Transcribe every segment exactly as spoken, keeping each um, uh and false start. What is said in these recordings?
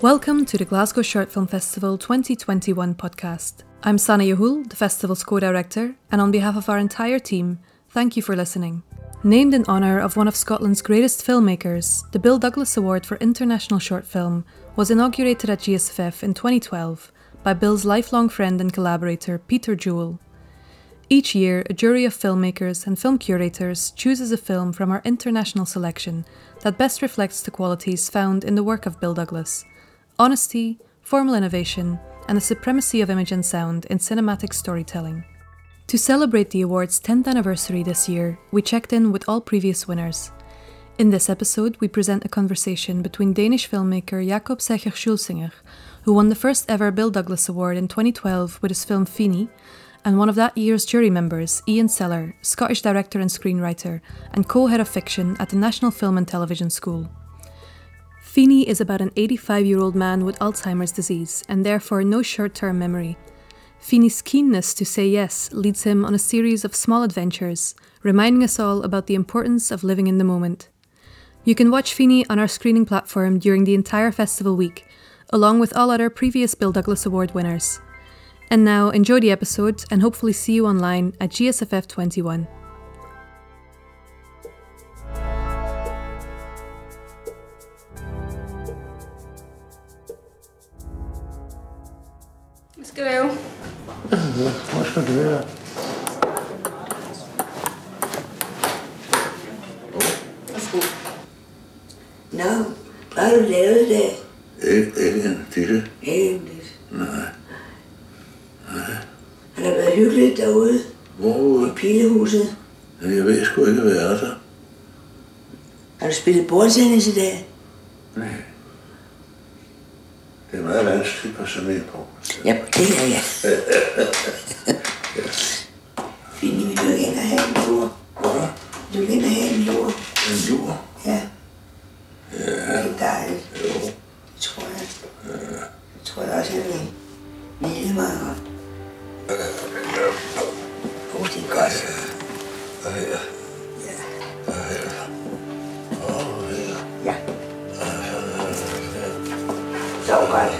Welcome to the Glasgow Short Film Festival twenty twenty-one podcast. I'm Sana Yahul, the festival's co-director, and on behalf of our entire team, thank you for listening. Named in honour of one of Scotland's greatest filmmakers, the Bill Douglas Award for International Short Film was inaugurated at G S F F in twenty twelve by Bill's lifelong friend and collaborator Peter Jewell. Each year, a jury of filmmakers and film curators chooses a film from our international selection that best reflects the qualities found in the work of Bill Douglas: honesty, formal innovation, and the supremacy of image and sound in cinematic storytelling. To celebrate the award's tenth anniversary this year, we checked in with all previous winners. In this episode, we present a conversation between Danish filmmaker Jakob Secher Schulsinger, who won the first ever Bill Douglas Award in twenty twelve with his film Feeney, and one of that year's jury members, Ian Seller, Scottish director and screenwriter, and co-head of fiction at the National Film and Television School. Feeney is about an eighty-five-year-old man with Alzheimer's disease, and therefore no short-term memory. Feeney's keenness to say yes leads him on a series of small adventures, reminding us all about the importance of living in the moment. You can watch Feeney on our screening platform during the entire festival week, along with all other previous Bill Douglas Award winners. And now, enjoy the episode and hopefully see you online at G S F F twenty-one. Skriv. Hvad skal du gøre? Værsgo. Nå, hvad har du lavet i dag? Ikke, ikke en titte. Ikke lidt. Nej. Nej. Har der været hyggeligt derude? Hvor? I Pilehuset? Jeg ved sgu ikke, hvad er der. Har du spillet bordtennis i dag? Nej. Det er meget vanskeligt på sådan en på. Ja, det er jeg. Fint, vil du ikke ind og have en lur? Hvad? Vil du ikke ind og have en lur? En lur? Ja. Ja. Det er dejligt. Jo. Det tror jeg. Det tror jeg også, jeg vil. Hvile mig godt. Åh, oh, det er godt. Ja. Ja. Ja. Åh, ja. Ja. Sov godt.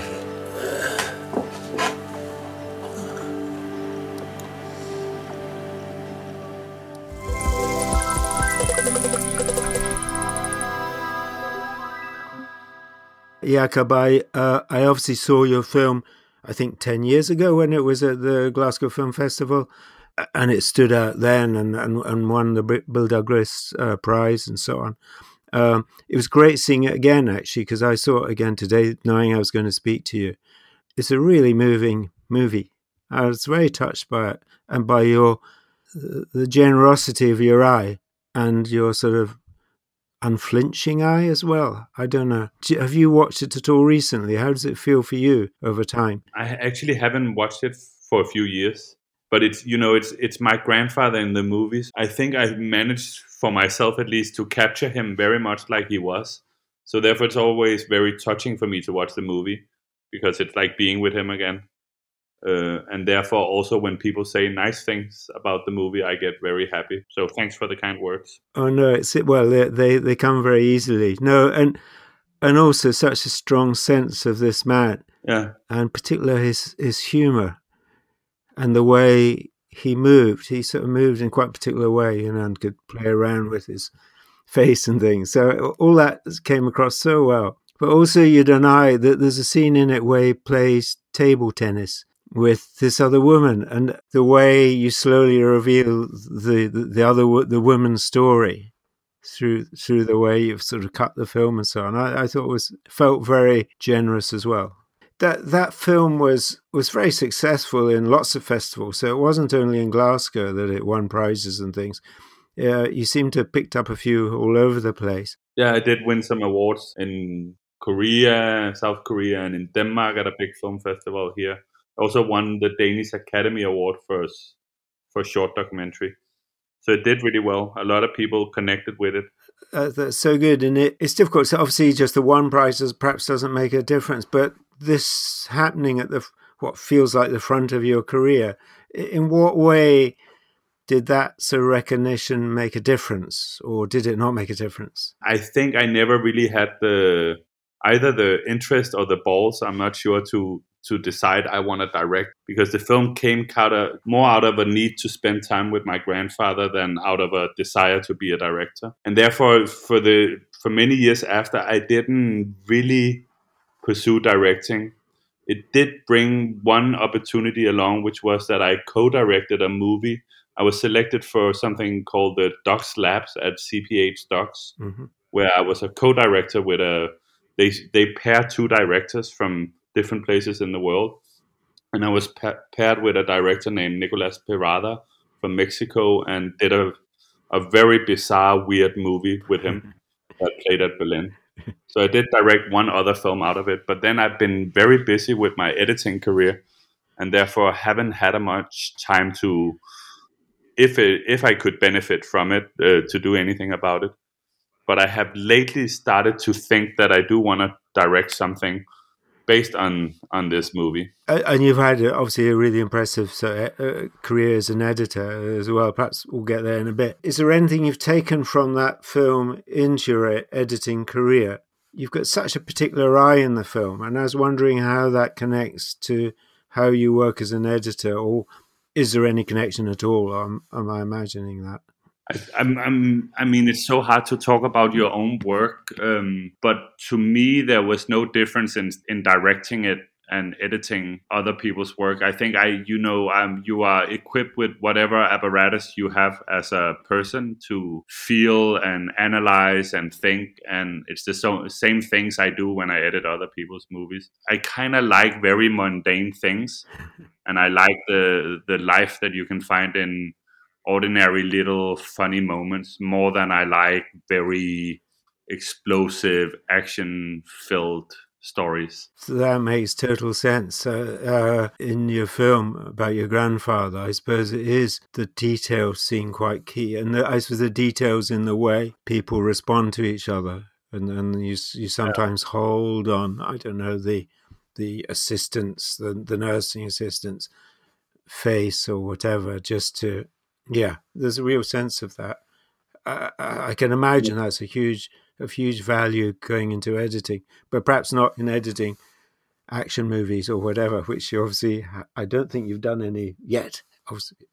Jakob, I, uh, I obviously saw your film, I think, ten years ago when it was at the Glasgow Film Festival, and it stood out then and, and, and won the Bill Douglas uh, Prize and so on. Um, it was great seeing it again, actually, because I saw it again today, knowing I was going to speak to you. It's a really moving movie. I was very touched by it and by your the generosity of your eye and your sort of unflinching eye as well. I don't know. Have you watched it at all recently? How does it feel for you over time? I actually haven't watched it for a few years, but it's, you know, it's it's my grandfather in the movies. I think I managed, for myself at least, to capture him very much like he was. So therefore it's always very touching for me to watch the movie, because it's like being with him again. Uh, and therefore also when people say nice things about the movie, I get very happy. So thanks for the kind words. Oh no, it's well they they, they come very easily. No, and and also such a strong sense of this man. Yeah. And particularly his his humour and the way he moved. He sort of moved in quite a particular way, you know, and could play around with his face and things. So all that came across so well. But also you deny that there's a scene in it where he plays table tennis with this other woman, and the way you slowly reveal the the, the other the woman's story through through the way you've sort of cut the film and so on, I, I thought was felt very generous as well. That that film was was very successful in lots of festivals, so it wasn't only in Glasgow that it won prizes and things. Uh, you seem to have picked up a few all over the place. Yeah, I did win some awards in Korea, South Korea, and in Denmark at a big film festival here. Also won the Danish Academy Award for for short documentary. So it did really well. A lot of people connected with it. Uh, that's so good. And it, it's difficult. So obviously just the one prize does, perhaps doesn't make a difference. But this happening at the what feels like the front of your career, in what way did that sort of recognition make a difference, or did it not make a difference? I think I never really had the either the interest or the balls, I'm not sure, to to decide I want to direct, because the film came kind of more out of a need to spend time with my grandfather than out of a desire to be a director. And therefore, for the for many years after, I didn't really pursue directing. It did bring one opportunity along, which was that I co-directed a movie. I was selected for something called the Docs Labs at C P H Docs, mm-hmm. where I was a co-director with a, they they pair two directors from different places in the world. And I was pa- paired with a director named Nicolas Perada from Mexico, and did a, a very bizarre, weird movie with him that played at Berlin. So I did direct one other film out of it, but then I've been very busy with my editing career, and therefore haven't had a much time to, if it, if I could benefit from it, uh, to do anything about it. But I have lately started to think that I do want to direct something based on, on this movie. And you've had, obviously, a really impressive uh, career as an editor as well. Perhaps we'll get there in a bit. Is there anything you've taken from that film into your editing career? You've got such a particular eye in the film, and I was wondering how that connects to how you work as an editor, or is there any connection at all? Or am, am I imagining that? I, I'm, I'm, I mean, it's so hard to talk about your own work, um, but to me, there was no difference in in directing it and editing other people's work. I think I, you know, um, you are equipped with whatever apparatus you have as a person to feel and analyze and think, and it's the so, same things I do when I edit other people's movies. I kind of like very mundane things, and I like the the life that you can find in ordinary little funny moments more than I like very explosive, action-filled stories. So that makes total sense. Uh, uh, in your film about your grandfather, I suppose it is the details seem quite key, and the, I suppose the details in the way people respond to each other, and and you you sometimes yeah. hold on. I don't know the the assistants, the the nursing assistants' face or whatever, just to. Yeah, there's a real sense of that. I, I can imagine that's a huge, of huge value going into editing, but perhaps not in editing action movies or whatever, which you obviously, I don't think you've done any yet. Obviously.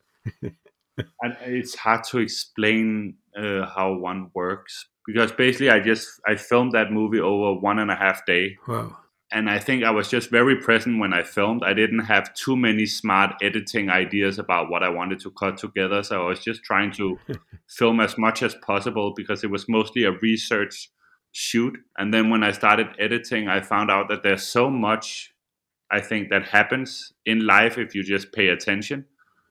And it's hard to explain uh, how one works, because basically I just, I filmed that movie over one and a half day. Wow. And I think I was just very present when I filmed. I didn't have too many smart editing ideas about what I wanted to cut together. So I was just trying to film as much as possible, because it was mostly a research shoot. And then when I started editing, I found out that there's so much, I think, that happens in life if you just pay attention.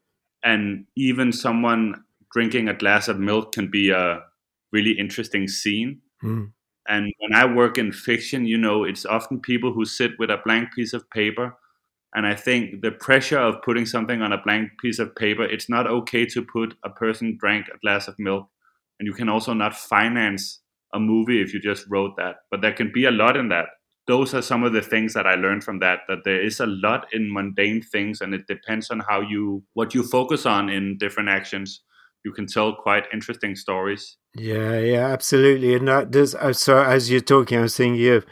And even someone drinking a glass of milk can be a really interesting scene. Mm. And when I work in fiction, you know, it's often people who sit with a blank piece of paper. And I think the pressure of putting something on a blank piece of paper, it's not okay to put a person drank a glass of milk. And you can also not finance a movie if you just wrote that. But there can be a lot in that. Those are some of the things that I learned from that, that there is a lot in mundane things, and it depends on how you, what you focus on in different actions. You can tell quite interesting stories. Yeah, yeah, absolutely. And that does, so as you're talking, I was thinking of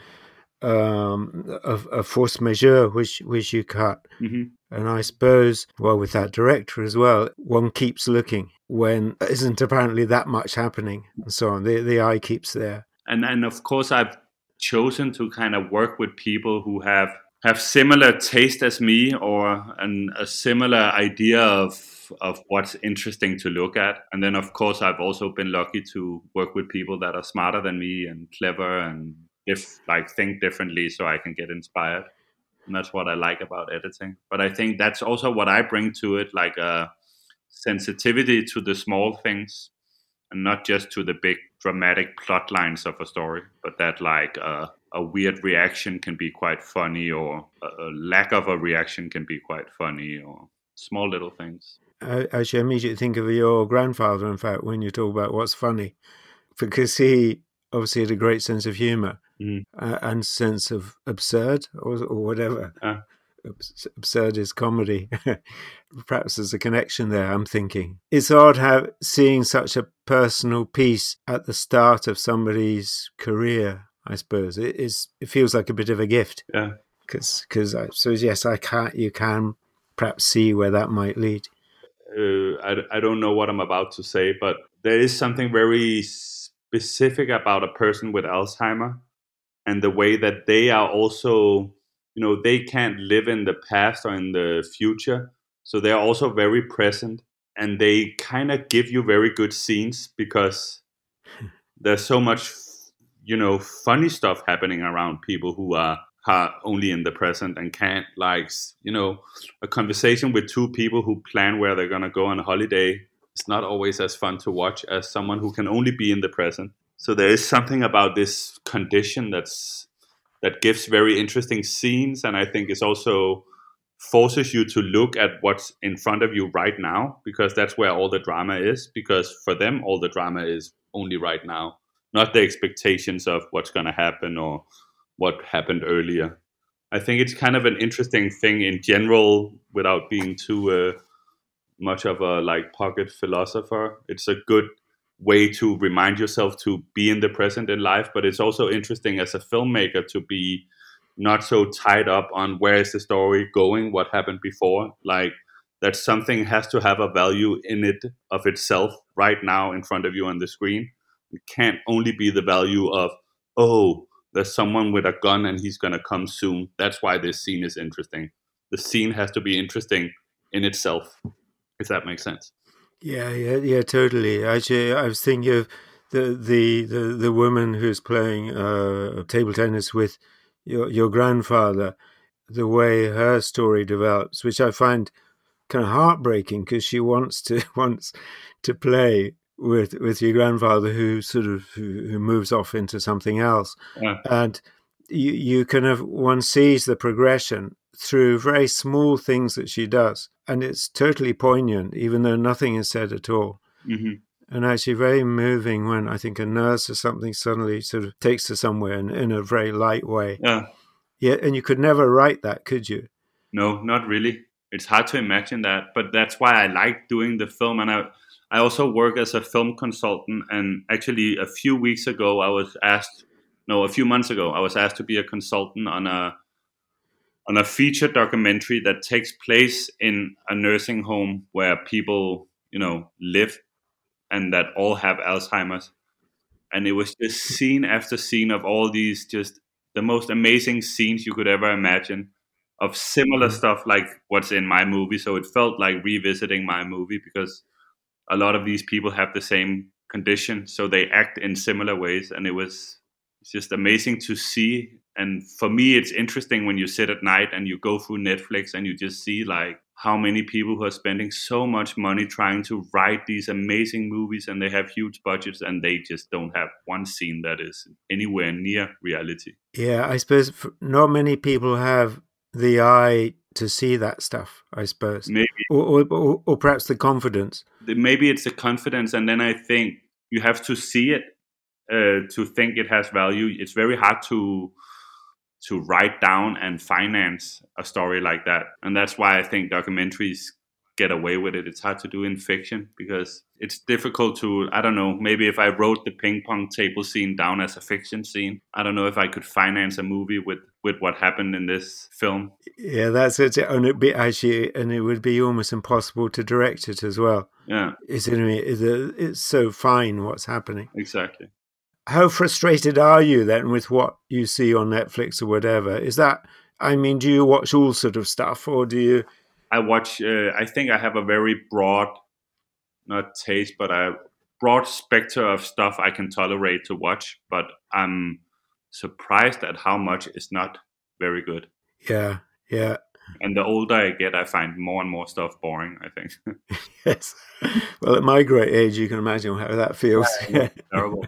um, a, a force majeure, which, which you cut. Mm-hmm. And I suppose, well, with that director as well, one keeps looking when there isn't apparently that much happening and so on. The, the eye keeps there. And, and of course, I've chosen to kind of work with people who have, have similar taste as me, or an, a similar idea of of what's interesting to look at. And then, of course, I've also been lucky to work with people that are smarter than me and clever and if like think differently, so I can get inspired. And that's what I like about editing. But I think that's also what I bring to it, like a sensitivity to the small things, and not just to the big dramatic plot lines of a story, but that like a, a weird reaction can be quite funny, or a, a lack of a reaction can be quite funny, or small little things. I actually immediately think of your grandfather, in fact, when you talk about what's funny, because he obviously had a great sense of humour mm. uh, and sense of absurd, or, or whatever. Uh. Absurd is comedy. Perhaps there's a connection there, I'm thinking. It's odd how seeing such a personal piece at the start of somebody's career. I suppose. It is. It feels like a bit of a gift. Yeah. Because, because I suppose, yes, I can't. You can perhaps see where that might lead. Uh, I, I don't know what I'm about to say, but there is something very specific about a person with Alzheimer and the way that they are also, you know, they can't live in the past or in the future. So they're also very present, and they kind of give you very good scenes because there's so much, you know, funny stuff happening around people who are, are only in the present and can't, like, you know, a conversation with two people who plan where they're going to go on a holiday. It's not always as fun to watch as someone who can only be in the present. So there is something about this condition that's that gives very interesting scenes, and I think it's also forces you to look at what's in front of you right now, because that's where all the drama is. Because for them, all the drama is only right now, not the expectations of what's going to happen or what happened earlier. I think it's kind of an interesting thing in general, without being too uh, much of a like pocket philosopher. It's a good way to remind yourself to be in the present in life, but it's also interesting as a filmmaker to be not so tied up on where is the story going, what happened before. Like that something has to have a value in it of itself right now in front of you on the screen. It can't only be the value of, oh, there's someone with a gun and he's going to come soon. That's why this scene is interesting. The scene has to be interesting in itself, if that makes sense. Yeah, yeah, yeah, totally. Actually, I was thinking of the the the, the woman who's playing uh, table tennis with your your grandfather. The way her story develops, which I find kind of heartbreaking, because she wants to wants to play with with your grandfather, who sort of who, who moves off into something else, Yeah. and you you kind of one sees the progression through very small things that she does, and it's totally poignant, even though nothing is said at all. Mm-hmm. And actually very moving when I think a nurse or something suddenly sort of takes her somewhere in, in a very light way. Yeah. Yeah, and you could never write that, could you? No, not really. It's hard to imagine that, but that's why I like doing the film. And I, I also work as a film consultant. And actually, a few weeks ago, I was asked, no, a few months ago, I was asked to be a consultant on a on a feature documentary that takes place in a nursing home where people, you know, live and that all have Alzheimer's. And it was just scene after scene of all these just the most amazing scenes you could ever imagine of similar stuff like what's in my movie. So it felt like revisiting my movie, because a lot of these people have the same condition, so they act in similar ways. And it was it's just amazing to see. And for me, it's interesting when you sit at night and you go through Netflix and you just see like how many people who are spending so much money trying to write these amazing movies, and they have huge budgets, and they just don't have one scene that is anywhere near reality. Yeah, I suppose not many people have the eye to see that stuff, I suppose. Maybe. Or, or, or perhaps the confidence. Maybe it's the confidence, and then I think you have to see it uh, to think it has value. It's very hard to to write down and finance a story like that. And that's why I think documentaries get away with it. It's hard to do in fiction because it's difficult to, I don't know, maybe if I wrote the ping pong table scene down as a fiction scene, I don't know if I could finance a movie with, with what happened in this film. Yeah, that's it. And it'd be actually, and it would be almost impossible to direct it as well. Yeah. It's, it's so fine what's happening. Exactly. How frustrated are you then with what you see on Netflix or whatever? Is that, I mean, do you watch all sort of stuff, or do you? I watch, uh, I think I have a very broad, not taste, but a broad spectrum of stuff I can tolerate to watch. But I'm surprised at how much is not very good. Yeah, yeah. And the older I get, I find more and more stuff boring, I think. Yes. Well, at my great age, you can imagine how that feels. Yeah, terrible.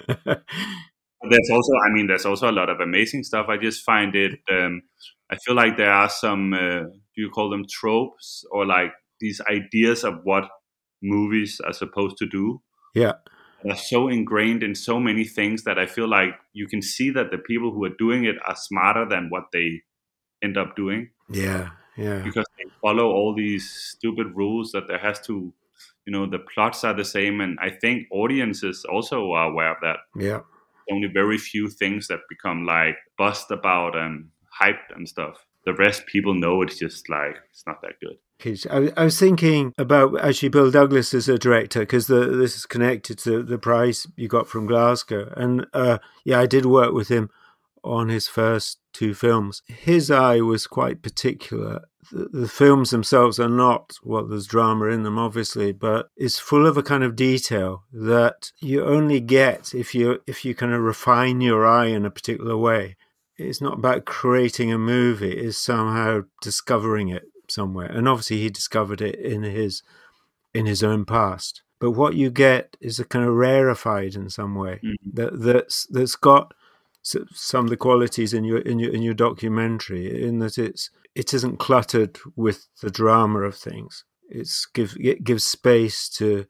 There's also, I mean, there's also a lot of amazing stuff. I just find it, um, I feel like there are some, uh, do you call them tropes, or like these ideas of what movies are supposed to do? Yeah. They're so ingrained in so many things that I feel like you can see that the people who are doing it are smarter than what they end up doing. Yeah, yeah. Because they follow all these stupid rules that there has to, you know, the plots are the same. And I think audiences also are aware of that. Yeah, only very few things that become like buzzed about and hyped and stuff. The rest people know it's just like, it's not that good. I, I was thinking about actually Bill Douglas as a director, because this is connected to the prize you got from Glasgow. And uh, yeah, I did work with him on his first two films. His eye was quite particular. The, the films themselves are not, well, there's drama in them, obviously, but it's full of a kind of detail that you only get if you if you kind of refine your eye in a particular way. It's not about creating a movie, it's somehow discovering it somewhere. And obviously he discovered it in his in his own past. But what you get is a kind of rarefied in some way, mm-hmm. that that's that's got some of the qualities in your in your in your documentary, in that it's it isn't cluttered with the drama of things. It's give it gives space to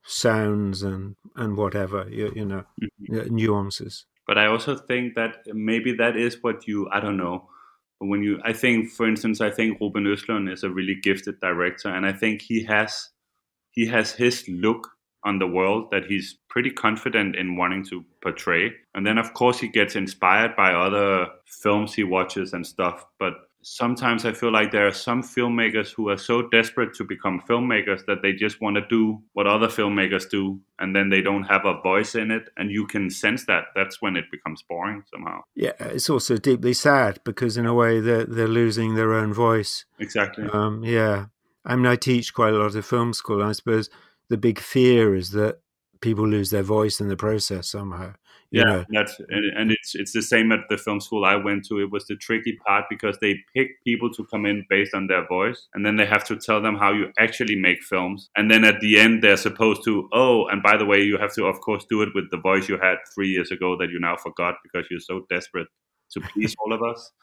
sounds and and whatever, you, you know, mm-hmm. nuances. But I also think that maybe that is what you, I don't know, when you, I think, for instance, I think Ruben Östlund is a really gifted director, and I think he has, he has his look on the world that he's pretty confident in wanting to portray. And then, of course, he gets inspired by other films he watches and stuff. But sometimes I feel like there are some filmmakers who are so desperate to become filmmakers that they just want to do what other filmmakers do, and then they don't have a voice in it. And you can sense that. That's when it becomes boring somehow. Yeah, it's also deeply sad because in a way they're, they're losing their own voice. Exactly. Um, yeah. I mean, I teach quite a lot of film school. I suppose the big fear is that people lose their voice in the process somehow. Yeah, know. that's and, and it's it's the same at the film school I went to. It was the tricky part because they pick people to come in based on their voice, and then they have to tell them how you actually make films. And then at the end, they're supposed to, oh, and by the way, you have to, of course, do it with the voice you had three years ago that you now forgot because you're so desperate to please all of us.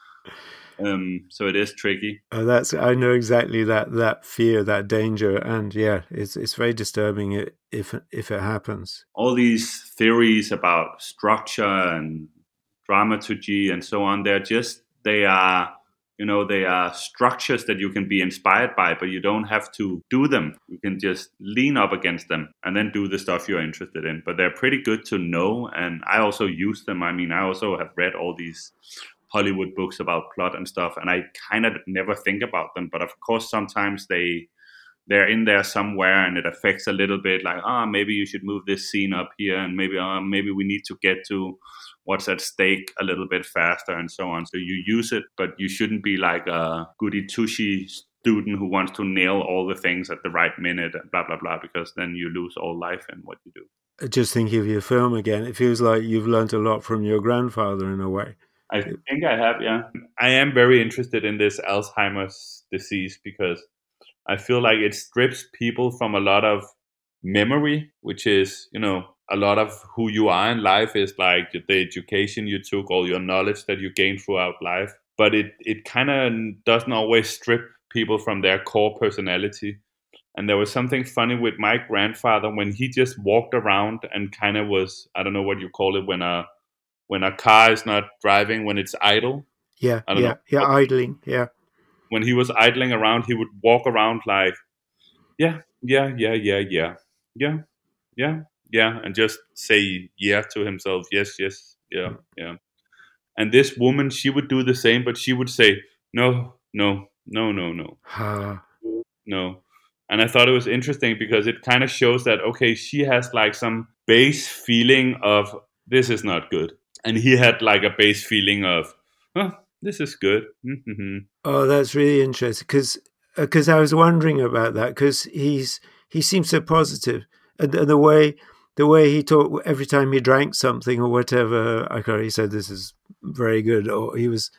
Um, so it is tricky. Oh, that's I know exactly that that fear, that danger, and yeah, it's it's very disturbing if if it happens. All these theories about structure and dramaturgy and so on, they're just they are you know they are structures that you can be inspired by, but you don't have to do them. You can just lean up against them and then do the stuff you're interested in. But they're pretty good to know, and I also use them. I mean, I also have read all these Hollywood books about plot and stuff, and I kind of never think about them, but of course sometimes they they're in there somewhere and it affects a little bit, like ah oh, maybe you should move this scene up here, and maybe uh, maybe we need to get to what's at stake a little bit faster and so on. So you use it, but you shouldn't be like a goody two-shoe student who wants to nail all the things at the right minute and blah blah blah, because then you lose all life in what you do. Just thinking of your film again, it feels like you've learned a lot from your grandfather in a way. I think I have, yeah. I am very interested in this Alzheimer's disease because I feel like it strips people from a lot of memory, which is, you know, a lot of who you are in life is like the education you took, all your knowledge that you gained throughout life. But it, it kind of doesn't always strip people from their core personality. And there was something funny with my grandfather when he just walked around and kind of was, I don't know what you call it, when a when a car is not driving, when it's idle. Yeah, I don't yeah, know. yeah, idling, yeah. When he was idling around, he would walk around like, yeah, yeah, yeah, yeah, yeah, yeah, yeah, yeah, and just say yeah to himself, yes, yes, yeah, yeah. And this woman, she would do the same, but she would say, no, no, no, no, no, uh. no. And I thought it was interesting because it kind of shows that, okay, she has like some base feeling of this is not good. And he had like a base feeling of, oh, this is good. Mm-hmm. Oh, that's really interesting because because I was wondering about that because he's he seems so positive, and, and the way the way he talked every time he drank something or whatever, I thought he said this is very good, or he was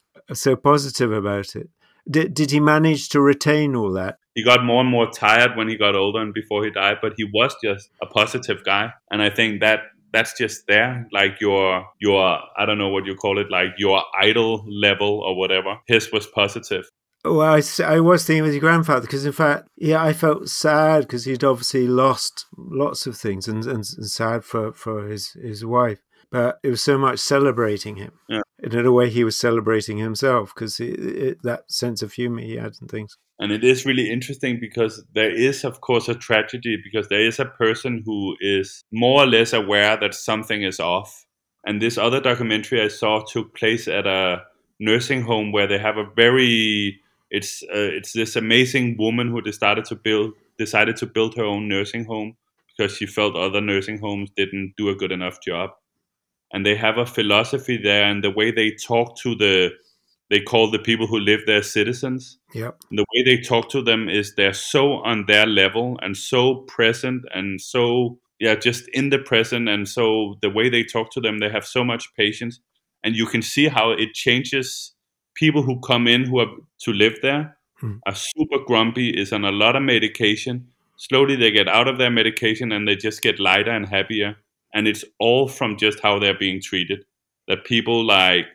so positive about it. Did did he manage to retain all that? He got more and more tired when he got older and before he died, but he was just a positive guy, and I think that. That's just there, like your, your, I don't know what you call it, like your idol level or whatever. His was positive. Well, I, I was thinking with your grandfather, because in fact, yeah, I felt sad because he'd obviously lost lots of things and, and, and sad for, for his, his wife. But it was so much celebrating him. Yeah. And in a way, he was celebrating himself because that sense of humor he had and things. And it is really interesting because there is, of course, a tragedy because there is a person who is more or less aware that something is off. And this other documentary I saw took place at a nursing home where they have a very it's uh, it's this amazing woman who decided to build decided to build her own nursing home because she felt other nursing homes didn't do a good enough job. And they have a philosophy there, and the way they talk to the they call the people who live there citizens. Yep. And the way they talk to them is they're so on their level and so present and so yeah just in the present, and so the way they talk to them, they have so much patience, and you can see how it changes people who come in who are to live there mm. are super grumpy, is on a lot of medication. Slowly they get out of their medication and they just get lighter and happier, and it's all from just how they're being treated. That people like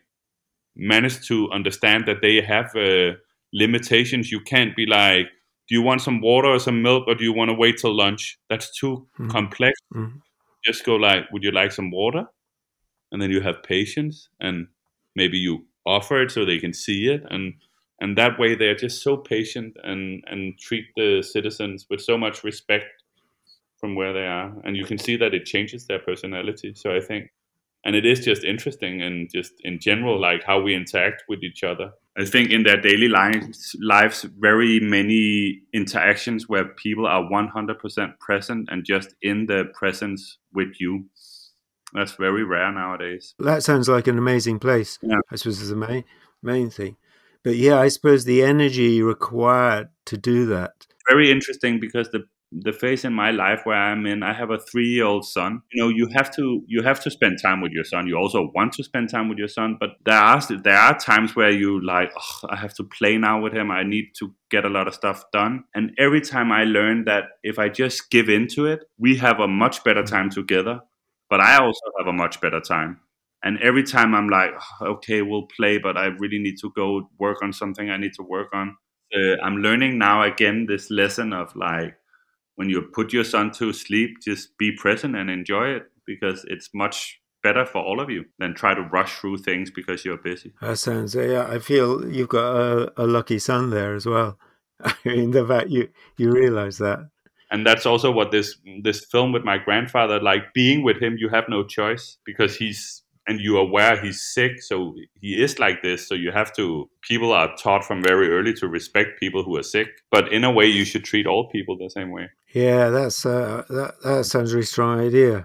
manage to understand that they have uh, limitations. You can't be like, do you want some water or some milk, or do you want to wait till lunch? That's too mm. complex. Mm. Just go like, would you like some water? And then you have patience, and maybe you offer it so they can see it, and and that way they're just so patient and and treat the citizens with so much respect from where they are, and you can see that it changes their personality. So I think, and it is just interesting, and just in general, like how we interact with each other. I think in their daily lives, lives, very many interactions where people are one hundred percent present and just in the presence with you. That's very rare nowadays. That sounds like an amazing place. Yeah. I suppose is the main main thing. But yeah, I suppose the energy required to do that. Very interesting, because the the phase in my life where I'm in, I have a three-year-old son. You know, you have to you have to spend time with your son. You also want to spend time with your son, but there are there are times where you like, oh, I have to play now with him. I need to get a lot of stuff done. And every time I learn that if I just give into it, we have a much better time together. But I also have a much better time. And every time I'm like, oh, okay, we'll play, but I really need to go work on something I need to work on. Uh, I'm learning now again this lesson of like, when you put your son to sleep, just be present and enjoy it, because it's much better for all of you than try to rush through things because you're busy. That sounds, yeah, I feel you've got a, a lucky son there as well. I mean, the fact you, you realize that. And that's also what this this film with my grandfather, like being with him, you have no choice, because he's, and you are aware he's sick, so he is like this. So you have to, people are taught from very early to respect people who are sick. But in a way, you should treat all people the same way. Yeah, that's uh, that, that sounds a really strong idea.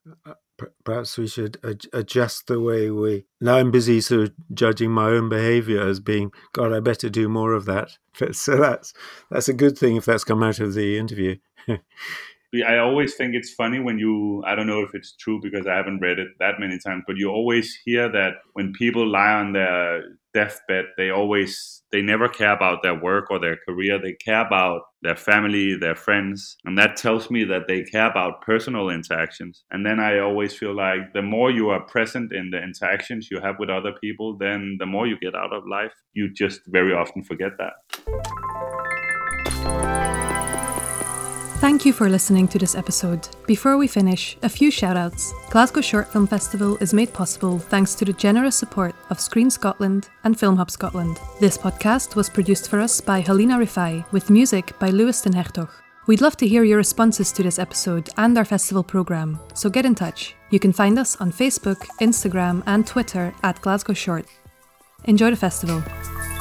Perhaps we should ad- adjust the way we... Now I'm busy sort of judging my own behaviour as being, God, I better do more of that. So that's that's a good thing if that's come out of the interview. I always think it's funny when you, I don't know if it's true because I haven't read it that many times, but you always hear that when people lie on their deathbed, they always, they never care about their work or their career. They care about their family, their friends. And that tells me that they care about personal interactions. And then I always feel like the more you are present in the interactions you have with other people, then the more you get out of life. You just very often forget that. Thank you for listening to this episode. Before we finish, a few shout-outs. Glasgow Short Film Festival is made possible thanks to the generous support of Screen Scotland and Film Hub Scotland. This podcast was produced for us by Helena Rifai, with music by Lewis den Hertog. We'd love to hear your responses to this episode and our festival programme, so get in touch. You can find us on Facebook, Instagram and Twitter at Glasgow Short. Enjoy the festival.